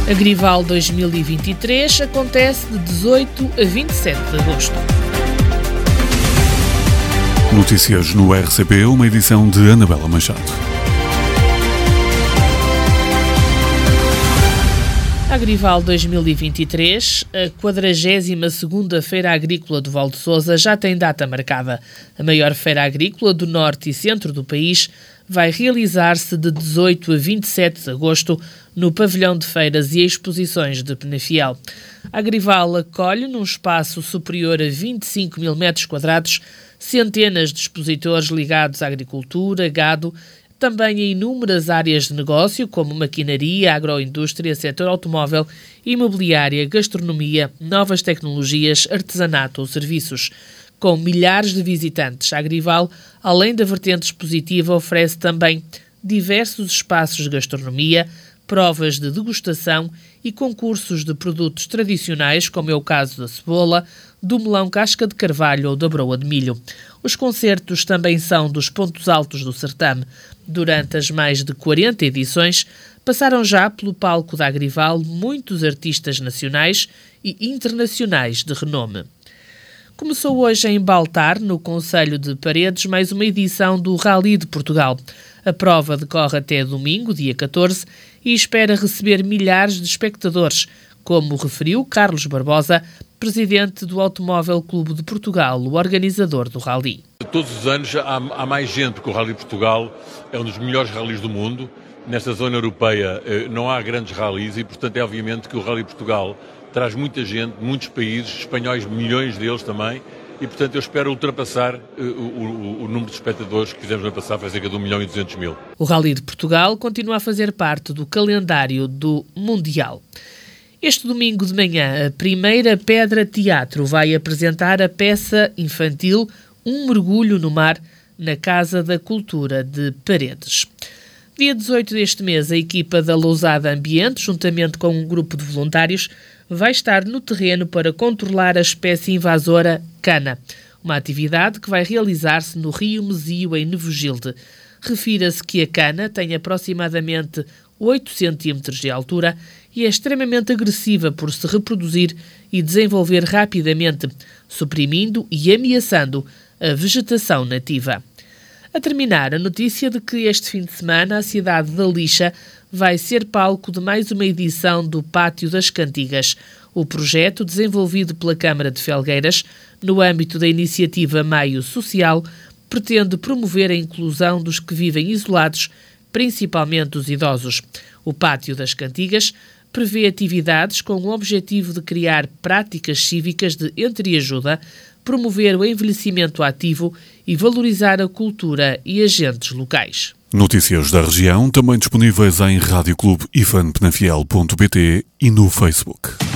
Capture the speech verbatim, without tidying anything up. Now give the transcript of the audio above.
Agrival dois mil e vinte e três acontece de dezoito a vinte e sete de agosto. Notícias no R C P, uma edição de Anabela Machado. Agrival dois mil e vinte e três, a quadragésima segunda Feira Agrícola do Val de Sousa, já tem data marcada. A maior feira agrícola do norte e centro do país vai realizar-se de dezoito a vinte e sete de agosto no Pavilhão de Feiras e Exposições de Penafiel. A Agrival acolhe, num espaço superior a vinte e cinco mil metros quadrados, centenas de expositores ligados à agricultura, gado, também em inúmeras áreas de negócio, como maquinaria, agroindústria, setor automóvel, imobiliária, gastronomia, novas tecnologias, artesanato ou serviços. Com milhares de visitantes, a Agrival, além da vertente expositiva, oferece também diversos espaços de gastronomia, provas de degustação e concursos de produtos tradicionais, como é o caso da cebola, do melão casca de carvalho ou da broa de milho. Os concertos também são dos pontos altos do certame. Durante as mais de quarenta edições, passaram já pelo palco da Agrival muitos artistas nacionais e internacionais de renome. Começou hoje em Baltar, no concelho de Paredes, mais uma edição do Rally de Portugal. A prova decorre até domingo, dia catorze, e espera receber milhares de espectadores, como referiu Carlos Barbosa, presidente do Automóvel Clube de Portugal, o organizador do Rally. Todos os anos há, há mais gente, porque o Rally de Portugal é um dos melhores rallies do mundo. Nesta zona europeia eh, não há grandes rallies e, portanto, é obviamente que o Rally de Portugal traz muita gente, muitos países, espanhóis, milhões deles também, e, portanto, eu espero ultrapassar uh, o, o, o número de espectadores que fizemos no ano passado, foi cerca de um milhão e duzentos mil. O Rally de Portugal continua a fazer parte do calendário do Mundial. Este domingo de manhã, a Primeira Pedra Teatro vai apresentar a peça infantil Um Mergulho no Mar, na Casa da Cultura de Paredes. Dia dezoito deste mês, a equipa da Lousada Ambiente, juntamente com um grupo de voluntários, vai estar no terreno para controlar a espécie invasora cana, uma atividade que vai realizar-se no Rio Mesio, em Nevogilde. Refira-se que a cana tem aproximadamente oito centímetros de altura e é extremamente agressiva por se reproduzir e desenvolver rapidamente, suprimindo e ameaçando a vegetação nativa. A terminar, a notícia de que este fim de semana a cidade da Lixa vai ser palco de mais uma edição do Pátio das Cantigas. O projeto, desenvolvido pela Câmara de Felgueiras, no âmbito da iniciativa Maio Social, pretende promover a inclusão dos que vivem isolados, principalmente os idosos. O Pátio das Cantigas prevê atividades com o objetivo de criar práticas cívicas de entreajuda, promover o envelhecimento ativo e valorizar a cultura e agentes locais. Notícias da região, também disponíveis em rádio clube ifan penafiel ponto pt e no Facebook.